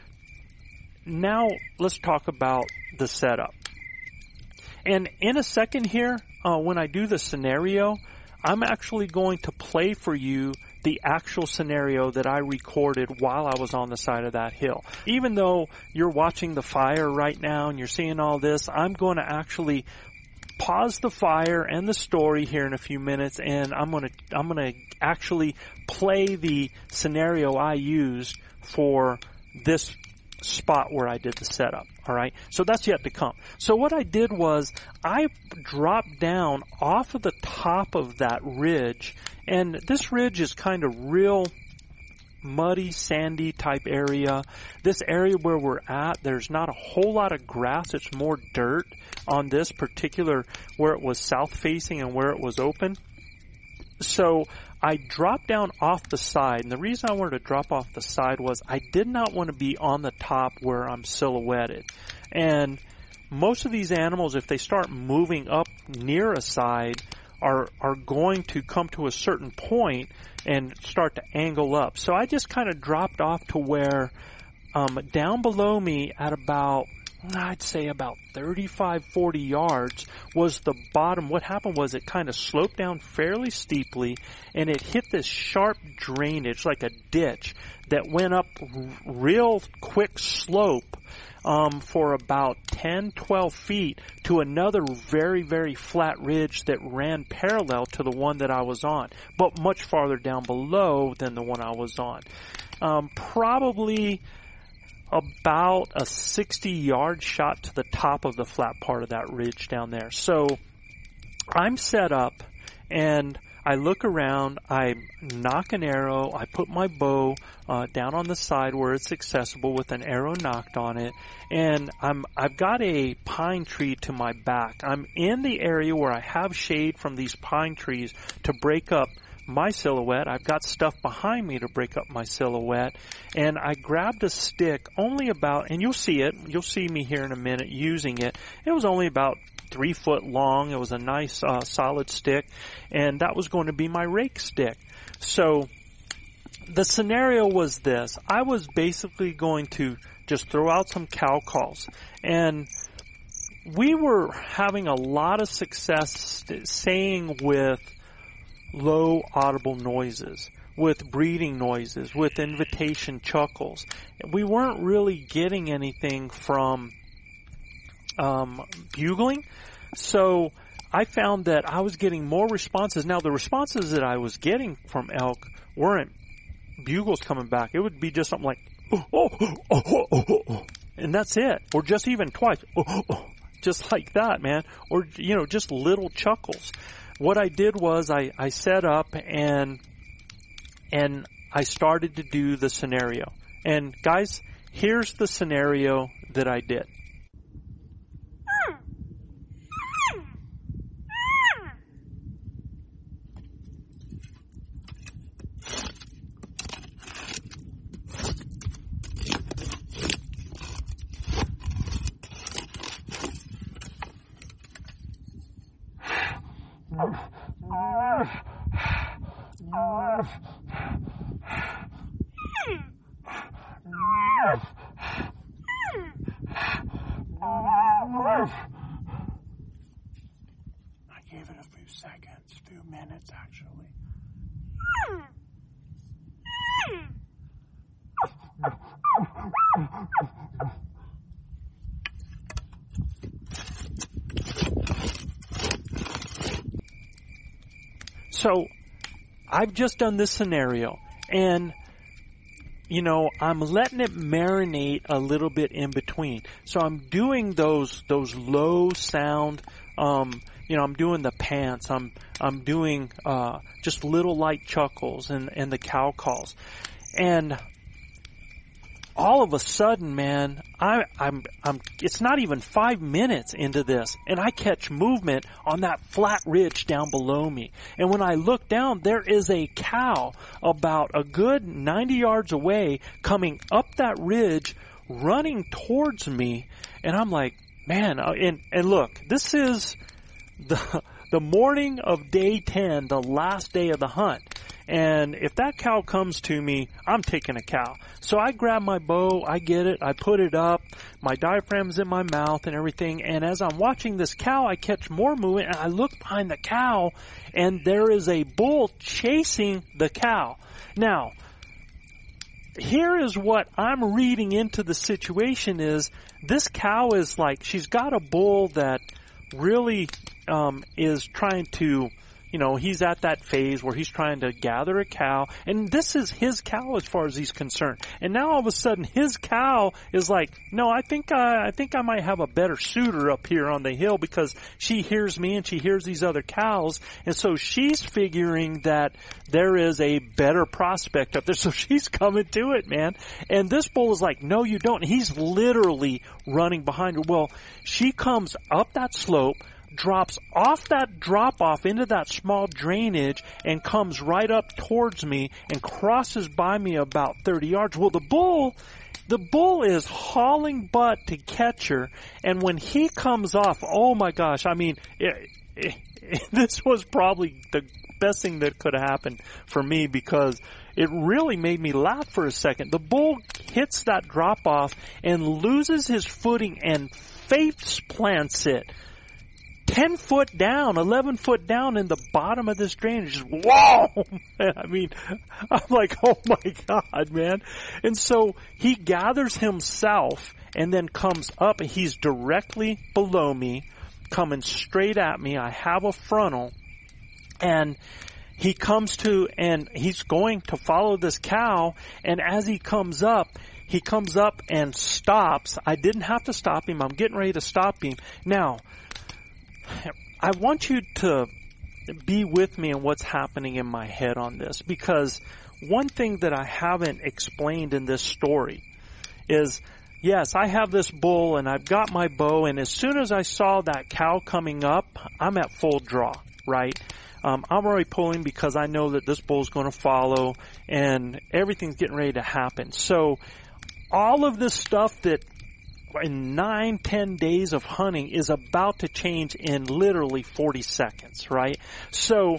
D: Now let's talk about the setup. And in a second here, when I do the scenario, I'm actually going to play for you the actual scenario that I recorded while I was on the side of that hill. Even though you're watching the fire right now and you're seeing all this, I'm going to actually pause the fire and the story here in a few minutes, and I'm going to actually play the scenario I used for this spot where I did the setup. All right, so that's yet to come. So what I did was I dropped down off of the top of that ridge, and this ridge is kind of real muddy, sandy type area. This area where we're at, there's not a whole lot of grass. It's more dirt on this particular where it was south facing and where it was open. So I dropped down off the side, and the reason I wanted to drop off the side was I did not want to be on the top where I'm silhouetted. And most of these animals, if they start moving up near a side, are going to come to a certain point and start to angle up. So I just kind of dropped off to where down below me at about, I'd say about 35, 40 yards was the bottom. What happened was it kind of sloped down fairly steeply, and it hit this sharp drainage like a ditch that went up real quick slope for about 10, 12 feet to another very, very flat ridge that ran parallel to the one that I was on, but much farther down below than the one I was on. Probably about a 60-yard shot to the top of the flat part of that ridge down there. So I'm set up, and I look around, I knock an arrow, I put my bow down on the side where it's accessible with an arrow knocked on it, and I've got a pine tree to my back. I'm in the area where I have shade from these pine trees to break up my silhouette. I've got stuff behind me to break up my silhouette, and I grabbed a stick only about, and you'll see me here in a minute using it. It was only about 3 foot long. It was a nice solid stick, and that was going to be my rake stick. So the scenario was this. I was basically going to just throw out some cow calls, and we were having a lot of success saying with low audible noises, with breeding noises, with invitation chuckles. We weren't really getting anything from bugling, so I found that I was getting more responses. Now, the responses that I was getting from elk weren't bugles coming back. It would be just something like, and that's it. Or just even twice, just like that, man. Or, just little chuckles. What I did was I set up and I started to do the scenario. And guys, here's the scenario that I did. I gave it a few seconds, a few minutes actually. So, I've just done this scenario, and, you know, I'm letting it marinate a little bit in between. So I'm doing those low sound, you know, I'm doing the pants, I'm doing, just little light chuckles and the cow calls. And all of a sudden, man, it's not even 5 minutes into this, and I catch movement on that flat ridge down below me. And when I look down, there is a cow about a good 90 yards away coming up that ridge, running towards me. And I'm like, man, and look, this is the morning of day 10, the last day of the hunt. And if that cow comes to me, I'm taking a cow. So I grab my bow, I get it, I put it up, my diaphragm's in my mouth and everything. And as I'm watching this cow, I catch more movement, and I look behind the cow, and there is a bull chasing the cow. Now, here is what I'm reading into the situation is, this cow is like, she's got a bull that really is trying to, you know, he's at that phase where he's trying to gather a cow, and this is his cow as far as he's concerned. And now all of a sudden his cow is like, no, I think I might have a better suitor up here on the hill, because she hears me and she hears these other cows, and so she's figuring that there is a better prospect up there, so she's coming to it, man. And this bull is like, no, you don't. He's literally running behind her. Well, she comes up that slope, drops off that drop-off into that small drainage, and comes right up towards me and crosses by me about 30 yards. Well, the bull is hauling butt to catch her, and when he comes off, oh my gosh, I mean, this was probably the best thing that could have happened for me, because it really made me laugh for a second. The bull hits that drop-off and loses his footing and face plants it 10 foot down, 11 foot down in the bottom of this drainage. Whoa! I mean, I'm like, oh my God, man. And so he gathers himself and then comes up, and he's directly below me, coming straight at me. I have a frontal, and he comes to, and he's going to follow this cow, and as he comes up and stops. I didn't have to stop him. I'm getting ready to stop him. Now, I want you to be with me in what's happening in my head on this, because one thing that I haven't explained in this story is, yes, I have this bull and I've got my bow, and as soon as I saw that cow coming up, I'm at full draw, right? I'm already pulling because I know that this bull's going to follow and everything's getting ready to happen. So all of this stuff that in 9-10 days of hunting is about to change in literally 40 seconds, right? So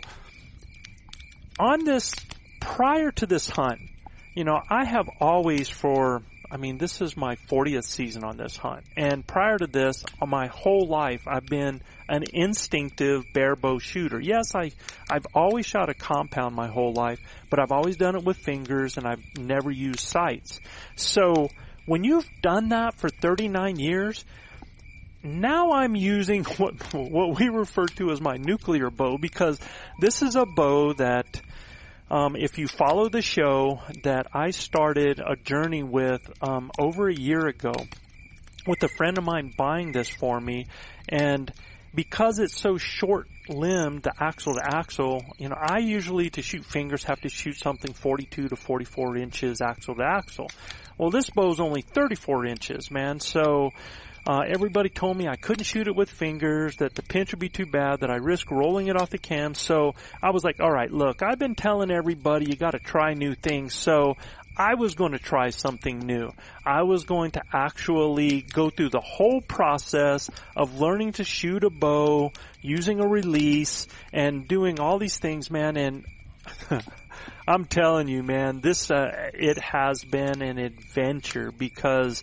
D: on this, prior to this hunt, you know, I have always this is my 40th season on this hunt. And prior to this, my whole life, I've been an instinctive bare bow shooter. Yes, I've always shot a compound my whole life, but I've always done it with fingers, and I've never used sights. So when you've done that for 39 years, now I'm using what we refer to as my nuclear bow, because this is a bow that, if you follow the show, that I started a journey with over a year ago, with a friend of mine buying this for me. And because it's so short-limbed, the axle to axle, you know, I usually, to shoot fingers, have to shoot something 42 to 44 inches axle to axle. Well, this bow's only 34 inches, man. So everybody told me I couldn't shoot it with fingers, that the pinch would be too bad, that I risk rolling it off the cam. So I was like, all right, look, I've been telling everybody you got to try new things. So I was going to try something new. I was going to actually go through the whole process of learning to shoot a bow, using a release, and doing all these things, man. And I'm telling you, man, this it has been an adventure, because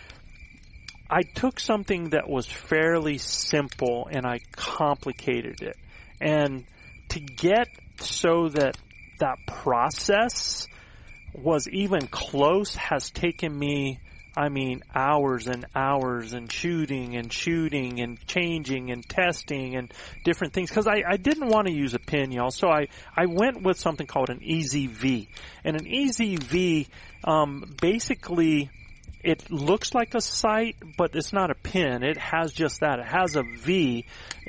D: I took something that was fairly simple and I complicated it. And to get so that that process was even close has taken me, I mean, hours and hours, and shooting and changing and testing and different things, because I didn't want to use a pin, y'all. So I went with something called an EZV. And an EZV, basically, it looks like a sight, but it's not a pin. It has just that. It has a V,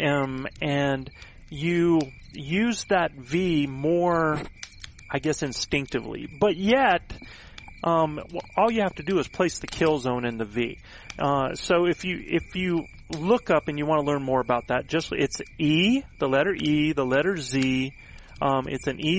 D: and you use that V more, I guess, instinctively. But yet, all you have to do is place the kill zone in the V. So if you look up and you want to learn more about that, it's E, the letter Z. It's an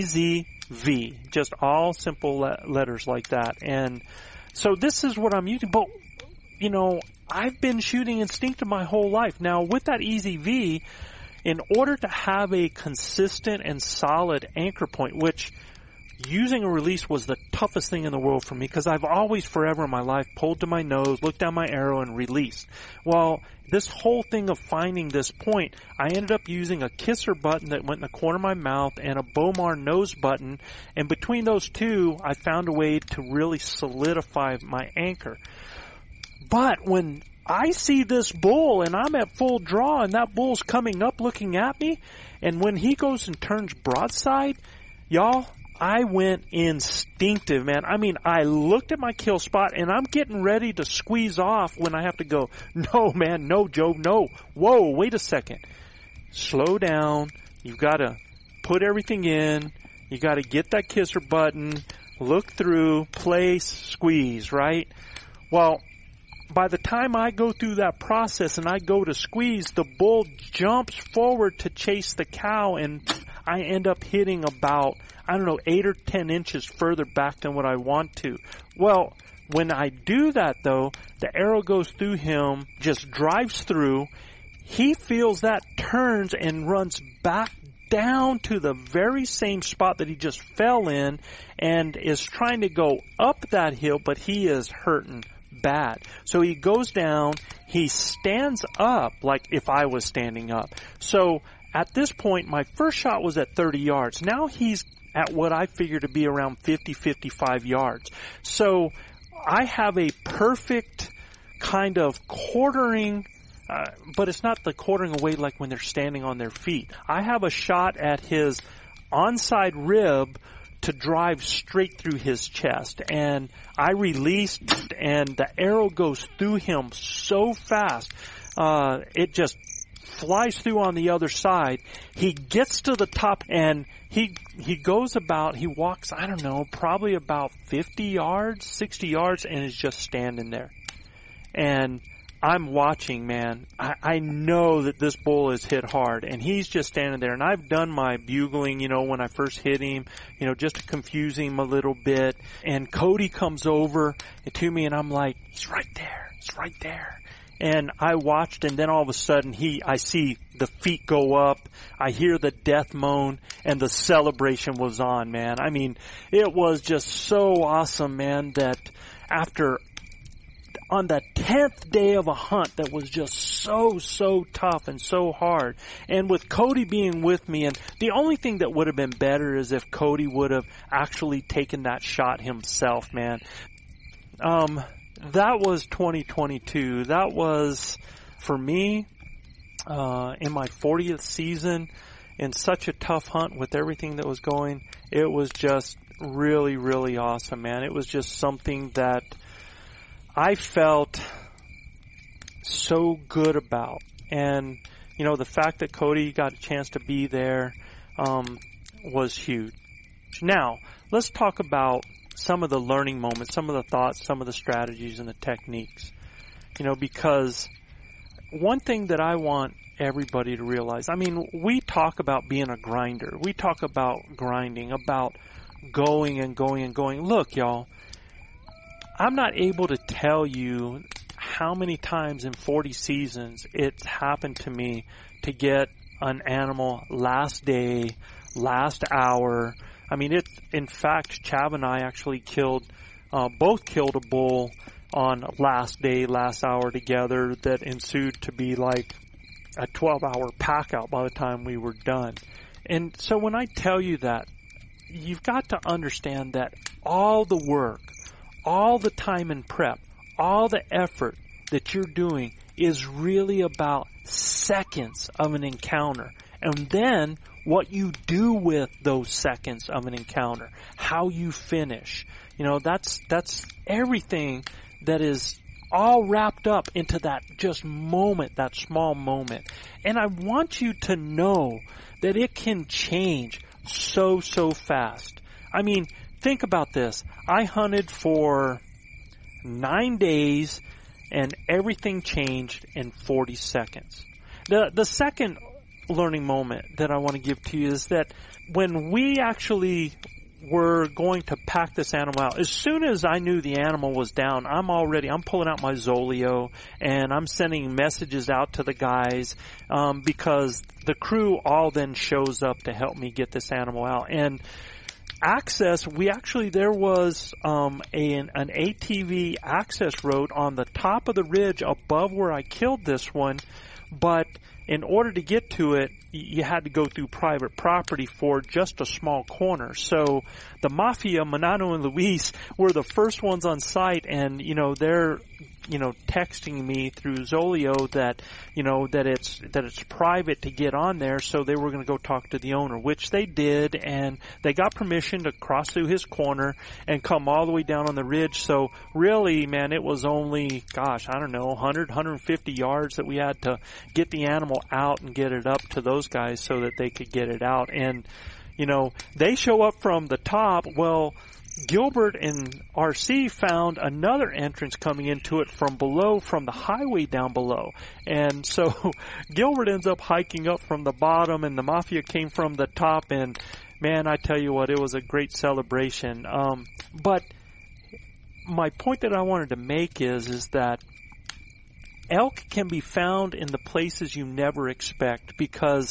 D: EZV, just all simple letters like that. And so this is what I'm using. But, you know, I've been shooting instinctive my whole life. Now, with that EZV, in order to have a consistent and solid anchor point, which using a release was the toughest thing in the world for me, because I've always, forever in my life, pulled to my nose, looked down my arrow, and released. Well, this whole thing of finding this point, I ended up using a kisser button that went in the corner of my mouth and a Bowmar nose button, and between those two, I found a way to really solidify my anchor. But when I see this bull and I'm at full draw and that bull's coming up looking at me, and when he goes and turns broadside, y'all, I went instinctive, man. I mean, I looked at my kill spot and I'm getting ready to squeeze off when I have to go, no, man, no, Joe, no. Whoa, wait a second. Slow down. You've got to put everything in. You got to get that kisser button, look through, place, squeeze, right? Well, by the time I go through that process and I go to squeeze, the bull jumps forward to chase the cow, and I end up hitting about, 8 or 10 inches further back than what I want to. Well, when I do that, though, the arrow goes through him, just drives through. He feels that, turns, and runs back down to the very same spot that he just fell in, and is trying to go up that hill, but he is hurting bad. So he goes down, he stands up like if I was standing up. So at this point, my first shot was at 30 yards. Now he's at what I figure to be around 50, 55 yards. So I have a perfect kind of quartering, but it's not the quartering away like when they're standing on their feet. I have a shot at his onside rib to drive straight through his chest, and I released, and the arrow goes through him so fast, it just flies through on the other side. He gets to the top, and he goes about, he walks, probably about 50 yards, 60 yards, and is just standing there. And I'm watching, man. I know that this bull is hit hard, and he's just standing there. And I've done my bugling, when I first hit him, just to confuse him a little bit. And Cody comes over to me, and I'm like, he's right there. He's right there. And I watched, and then all of a sudden I see the feet go up. I hear the death moan, and the celebration was on, man. I mean, it was just so awesome, man, that on the 10th day of a hunt that was just so tough and so hard, and with Cody being with me, and the only thing that would have been better is if Cody would have actually taken that shot himself, man. That was 2022. That was, for me, in my 40th season, in such a tough hunt with everything that was going, it was just really, really awesome, man. It was just something that I felt so good about. And, the fact that Cody got a chance to be there was huge. Now, let's talk about some of the learning moments, some of the thoughts, some of the strategies and the techniques. Because one thing that I want everybody to realize, we talk about being a grinder. We talk about grinding, about going and going and going. Look, y'all, I'm not able to tell you how many times in 40 seasons it's happened to me to get an animal last day, last hour. I mean, in fact, Chav and I actually both killed a bull on last day, last hour together that ensued to be like a 12-hour pack out by the time we were done. And so when I tell you that, you've got to understand that all the work, all the time and prep, all the effort that you're doing is really about seconds of an encounter. And then what you do with those seconds of an encounter, how you finish. You know, that's everything that is all wrapped up into that just moment, that small moment. And I want you to know that it can change so fast. I mean, think about this. I hunted for 9 days and everything changed in 40 seconds. The second learning moment that I want to give to you is that when we actually were going to pack this animal out, as soon as I knew the animal was down, I'm pulling out my Zoleo and I'm sending messages out to the guys, because the crew all then shows up to help me get this animal out. And access, there was an ATV access road on the top of the ridge above where I killed this one, but in order to get to it, you had to go through private property for just a small corner. So the Mafia, Manano and Luis, were the first ones on site, and they're texting me through Zoleo that it's private to get on there, so they were going to go talk to the owner, which they did, and they got permission to cross through his corner and come all the way down on the ridge. So really, man, it was only, 150 yards that we had to get the animal out and get it up to those guys so that they could get it out. And they show up from the top. Well, Gilbert and RC found another entrance coming into it from below, from the highway down below. And so Gilbert ends up hiking up from the bottom, and the Mafia came from the top. And man, I tell you what, it was a great celebration. But my point that I wanted to make is that elk can be found in the places you never expect, because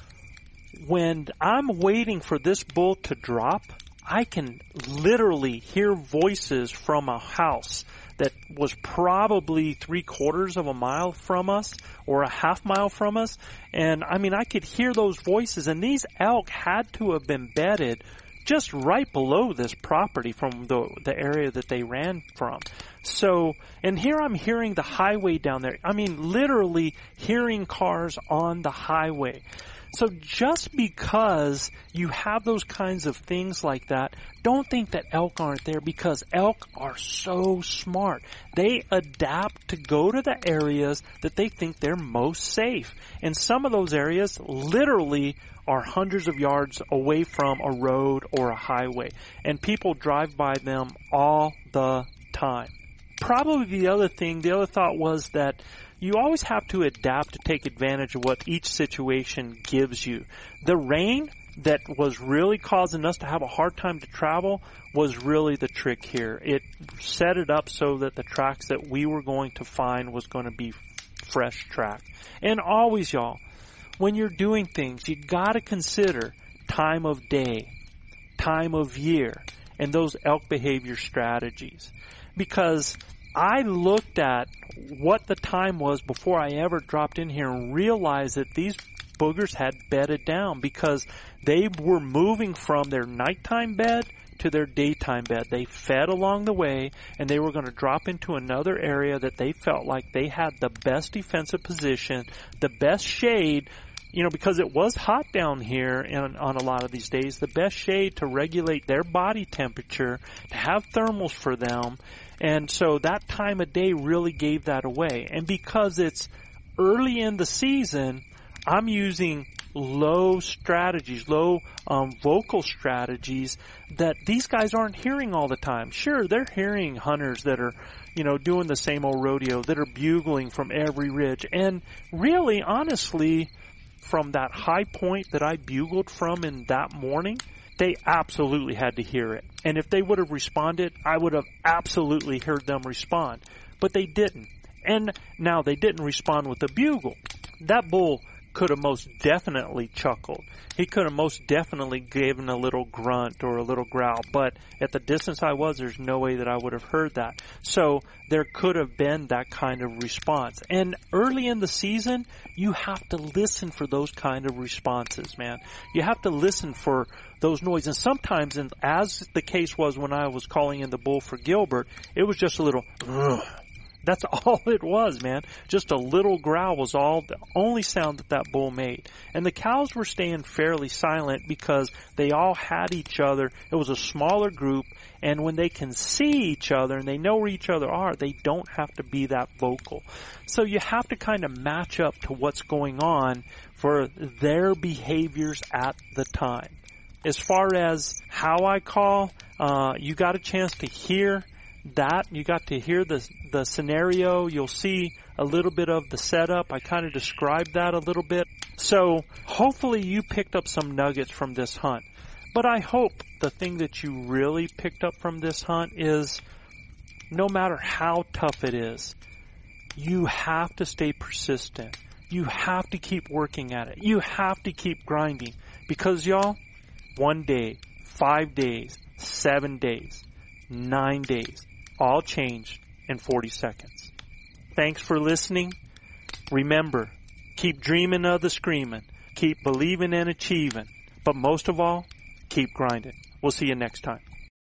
D: when I'm waiting for this bull to drop, I can literally hear voices from a house that was probably 3/4 of a mile from us or a half mile from us. And I mean, I could hear those voices, and these elk had to have been bedded just right below this property from the area that they ran from. So, and here I'm hearing the highway down there. I mean, literally hearing cars on the highway. So just because you have those kinds of things like that, don't think that elk aren't there, because elk are so smart. They adapt to go to the areas that they think they're most safe. And some of those areas literally are hundreds of yards away from a road or a highway. And people drive by them all the time. Probably the other thought was that you always have to adapt to take advantage of what each situation gives you. The rain that was really causing us to have a hard time to travel was really the trick here. It set it up so that the tracks that we were going to find was going to be fresh track. And always, y'all, when you're doing things, you got to consider time of day, time of year, and those elk behavior strategies. Because I looked at what the time was before I ever dropped in here and realized that these boogers had bedded down, because they were moving from their nighttime bed to their daytime bed. They fed along the way, and they were going to drop into another area that they felt like they had the best defensive position, the best shade, because it was hot down here on a lot of these days, the best shade to regulate their body temperature, to have thermals for them. And so that time of day really gave that away. And because it's early in the season, I'm using low vocal strategies that these guys aren't hearing all the time. Sure, they're hearing hunters that are, doing the same old rodeo, that are bugling from every ridge. And really, honestly, from that high point that I bugled from in that morning, they absolutely had to hear it. And if they would have responded, I would have absolutely heard them respond. But they didn't. And now they didn't respond with a bugle. That bull could have most definitely chuckled. He could have most definitely given a little grunt or a little growl. But at the distance I was, there's no way that I would have heard that. So there could have been that kind of response. And early in the season, you have to listen for those kind of responses, man. You have to listen for those noises. And sometimes, and as the case was when I was calling in the bull for Gilbert, it was just a little, ugh. That's all it was, man. Just a little growl was the only sound that bull made. And the cows were staying fairly silent because they all had each other. It was a smaller group, and when they can see each other and they know where each other are, they don't have to be that vocal. So you have to kind of match up to what's going on for their behaviors at the time. As far as how I call, you got a chance to hear that. You got to hear the scenario. You'll see a little bit of the setup. I kind of described that a little bit. So hopefully you picked up some nuggets from this hunt. But I hope the thing that you really picked up from this hunt is no matter how tough it is, you have to stay persistent. You have to keep working at it. You have to keep grinding. Because y'all, 1 day, 5 days, 7 days, 9 days, all changed in 40 seconds. Thanks for listening. Remember, keep dreaming of the screaming. Keep believing and achieving. But most of all, keep grinding. We'll see you next time.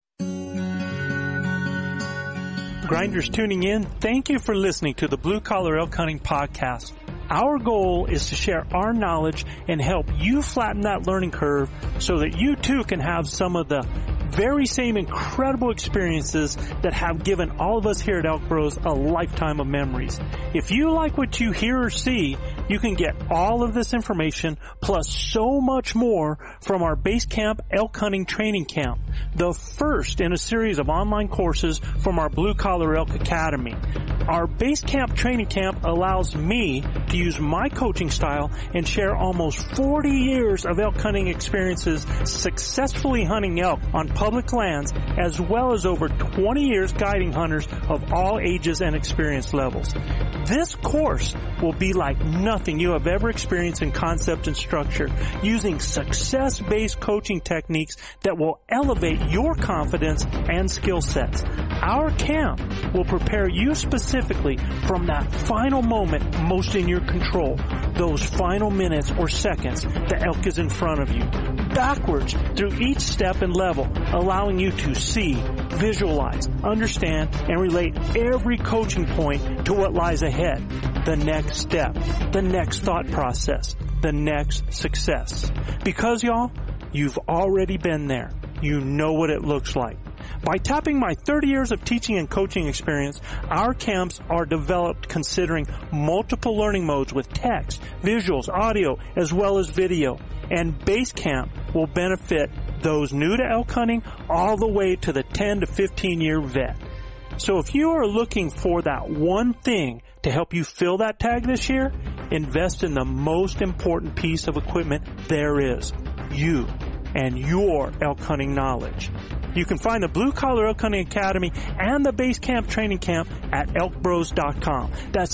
D: Grinders tuning in, thank you for listening to the Blue Collar Elk Hunting Podcast. Our goal is to share our knowledge and help you flatten that learning curve so that you too can have some of the very same incredible experiences that have given all of us here at Elk Bros a lifetime of memories. If you like what you hear or see, you can get all of this information plus so much more from our Base Camp Elk Hunting Training Camp, the first in a series of online courses from our Blue Collar Elk Academy. Our Base Camp Training Camp allows me to use my coaching style and share almost 40 years of elk hunting experiences successfully hunting elk on public lands, as well as over 20 years guiding hunters of all ages and experience levels. This course will be like nothing you have ever experienced in concept and structure, using success-based coaching techniques that will elevate your confidence and skill sets. Our camp will prepare you specifically from that final moment most in your control, those final minutes or seconds the elk is in front of you, backwards through each step and level, allowing you to see, visualize, understand, and relate every coaching point to what lies ahead, the next step, the next thought process, the next success. Because y'all, you've already been there. You know what it looks like. By tapping my 30 years of teaching and coaching experience, our camps are developed considering multiple learning modes with text, visuals, audio, as well as video. And Base Camp will benefit those new to elk hunting all the way to the 10 to 15 year vet. So if you are looking for that one thing to help you fill that tag this year, invest in the most important piece of equipment there is, you and your elk hunting knowledge. You can find the Blue Collar Elk Hunting Academy and the Base Camp Training Camp at elkbros.com. That's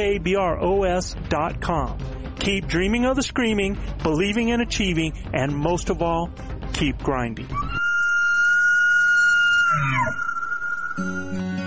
D: ELKBROS.com. Keep dreaming of the screaming, believing and achieving, and most of all, keep grinding.